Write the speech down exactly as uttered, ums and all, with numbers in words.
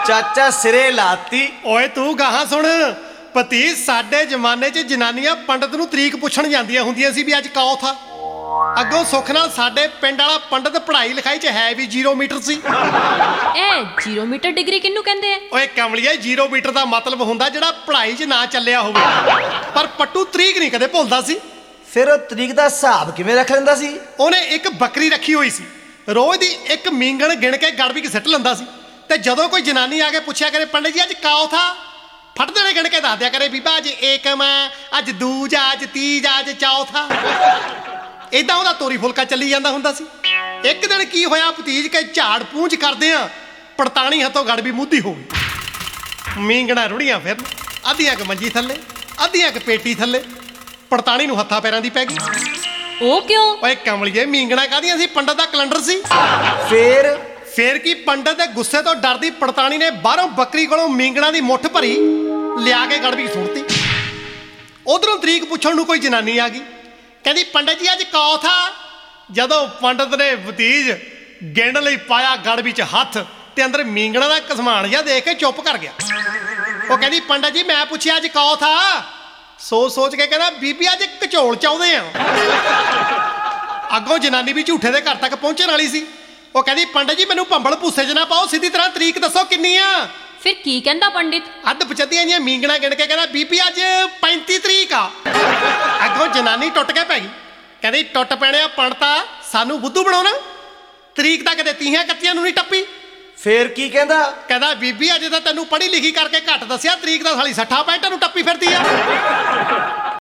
ਚਾਚਾ ਸਿਰੇ ਲਾਤੀ। ਓਏ ਤੂੰ ਗਾਹਾਂ ਸੁਣ ਭਤੀਜ, ਸਾਡੇ ਜ਼ਮਾਨੇ 'ਚ ਜਨਾਨੀਆਂ ਪੰਡਤ ਨੂੰ ਤਰੀਕ ਪੁੱਛਣ ਜਾਂਦੀਆਂ ਹੁੰਦੀਆਂ ਸੀ ਵੀ ਅੱਜ ਕੌਥ ਆ। ਅੱਗੋਂ ਸੁੱਖ ਨਾਲ ਸਾਡੇ ਪਿੰਡ ਵਾਲਾ ਪੰਡਤ ਪੜ੍ਹਾਈ ਲਿਖਾਈ 'ਚ ਹੈ ਵੀ ਜ਼ੀਰੋ ਮੀਟਰ ਸੀ। ਇਹ ਜ਼ੀਰੋ ਮੀਟਰ ਡਿਗਰੀ ਕਿਹਨੂੰ ਕਹਿੰਦੇ ਆ? ਓਏ ਕਮਲੀਏ, ਜ਼ੀਰੋ ਮੀਟਰ ਦਾ ਮਤਲਬ ਹੁੰਦਾ ਜਿਹੜਾ ਪੜ੍ਹਾਈ 'ਚ ਨਾ ਚੱਲਿਆ ਹੋਵੇ। ਪਰ ਪੱਟੂ ਤਰੀਕ ਨਹੀਂ ਕਦੇ ਭੁੱਲਦਾ ਸੀ। ਫਿਰ ਉਹ ਤਰੀਕ ਦਾ ਹਿਸਾਬ ਕਿਵੇਂ ਰੱਖ ਲੈਂਦਾ ਸੀ? ਉਹਨੇ ਇੱਕ ਬੱਕਰੀ ਰੱਖੀ ਹੋਈ ਸੀ, ਰੋਜ਼ ਦੀ ਇੱਕ ਮੀਂਗਣ ਗਿਣ ਕੇ ਗੜਬੀ ਸਿੱਟ ਲੈਂਦਾ ਸੀ। ਤੇ ਜਦੋਂ ਕੋਈ ਜਨਾਨੀ ਆ ਕੇ ਪੁੱਛਿਆ ਕਰੇ ਪੰਡਤ ਜੀ ਅੱਜ ਕੌਥ ਆ, ਫਟ ਦੇਣੇ ਗਿਣ ਕੇ ਦੱਸ ਦਿਆ ਕਰੇ ਬੀਬਾ ਅੱਜ ਏਕਮ ਆ, ਅੱਜ ਦੂਜ ਆ, ਅੱਜ ਤੀਜ ਆ, ਅੱਜ ਚੌਥ ਆ। ਏਦਾਂ ਉਹਦਾ ਤੋਰੀ ਫੁਲਕਾ ਚੱਲੀ ਜਾਂਦਾ ਹੁੰਦਾ ਸੀ। ਇੱਕ ਦਿਨ ਕੀ ਹੋਇਆ ਭਤੀਜ, ਕੇ ਝਾੜ ਪੂੰਝ ਕਰਦੇ ਆ, ਪੜਤਾਣੀ ਹੱਥੋਂ ਗੜਬੀ ਮੁੱਧੀ ਹੋ ਗਈ। ਮੀਂਗਣਾ ਰੁੜੀਆਂ ਫਿਰ ਅੱਧੀਆਂ ਕ ਮੰਜੀ ਥੱਲੇ, ਅੱਧੀਆਂ ਕ ਪੇਟੀ ਥੱਲੇ। ਪੜਤਾਣੀ ਨੂੰ ਹੱਥਾਂ ਪੈਰਾਂ ਦੀ ਪੈ ਗਈ। ਉਹ ਕਿਉਂ? ਓਏ ਕਮਲੀਏ, ਮੀਂਗਣਾ ਕਾਹਦੀਆਂ ਸੀ? ਪੰਡਤ ਦਾ ਕੈਲੰਡਰ ਸੀ। ਫੇਰ ਫੇਰ ਕੀ, ਪੰਡਤ ਦੇ ਗੁੱਸੇ ਤੋਂ ਡਰਦੀ ਪੜਤਾਣੀ ਨੇ ਬਾਹਰੋਂ ਬੱਕਰੀ ਕੋਲੋਂ ਮੀਂਗਣਾ ਦੀ ਮੁੱਠ ਭਰੀ ਲਿਆ ਕੇ ਗੜਬੀ ਸੁੱਟਤੀ। ਉਧਰੋਂ ਤਰੀਕ ਪੁੱਛਣ ਨੂੰ ਕੋਈ ਜਨਾਨੀ ਆ ਗਈ, ਕਹਿੰਦੀ ਪੰਡਤ ਜੀ ਅੱਜ ਕੌਥ ਆ। ਜਦੋਂ ਪੰਡਤ ਨੇ ਭਤੀਜ ਗਿਣ ਲਈ ਪਾਇਆ ਗੜਬੀ 'ਚ ਹੱਥ ਤੇ ਅੰਦਰ ਮੀਂਗਣਾ ਦਾ ਕਸਮਾਨ ਜਿਹਾ ਦੇਖ ਕੇ ਚੁੱਪ ਕਰ ਗਿਆ। ਉਹ ਕਹਿੰਦੀ ਪੰਡਤ ਜੀ ਮੈਂ ਪੁੱਛਿਆ ਅੱਜ ਕੌਥ ਆ। ਸੋਚ ਸੋਚ ਕੇ ਕਹਿੰਦਾ ਬੀਬੀ ਅੱਜ ਘਚੋਲ ਚਾਹੁੰਦੇ ਆ। ਅੱਗੋਂ ਜਨਾਨੀ ਵੀ ਝੂਠੇ ਦੇ ਘਰ ਤੱਕ ਪਹੁੰਚਣ ਵਾਲੀ ਸੀ। ਉਹ ਕਹਿੰਦੀ ਪੰਡਤ ਜੀ ਮੈਨੂੰ ਭੰਬਲ ਭੂਸੇ 'ਚ ਨਾ ਪਾਓ, ਸਿੱਧੀ ਤਰ੍ਹਾਂ ਤਰੀਕ ਦੱਸੋ ਕਿੰਨੀ ਆ। ਫਿਰ ਕੀ ਕਹਿੰਦਾ ਪੰਡਿਤ? ਅੱਧ ਪਚੱਦੀਆਂ ਜੀਆਂ ਮੀਂਗਣਾ ਗਿਣ ਕੇ ਕਹਿੰਦਾ ਬੀਬੀ ਅੱਜ ਪੈਂਤੀ ਤਰੀਕ ਆ। ਅੱਗੋਂ ਜਨਾਨੀ ਟੁੱਟ ਕੇ ਪੈ ਗਈ, ਕਹਿੰਦੀ ਟੁੱਟ ਪੈਣਿਆ ਪੰਡਤਾ, ਸਾਨੂੰ ਬੁੱਧੂ ਬਣਾਉਣਾ। ਤਰੀਕ ਤਾਂ ਕਦੇ ਤੀਹਾਂ ਇਕੱਤੀਆਂ ਨੂੰ ਨਹੀਂ ਟੱਪੀ। ਫੇਰ ਕੀ ਕਹਿੰਦਾ? ਕਹਿੰਦਾ ਬੀਬੀ ਅੱਜ ਤਾਂ ਤੈਨੂੰ ਪੜ੍ਹੀ ਲਿਖੀ ਕਰਕੇ ਘੱਟ ਦੱਸਿਆ, ਤਰੀਕ ਦਾ ਸਾਲੀ ਸੱਠਾਂ ਪੈਂਟਾਂ ਨੂੰ ਟੱਪੀ ਫਿਰਦੀ ਆ।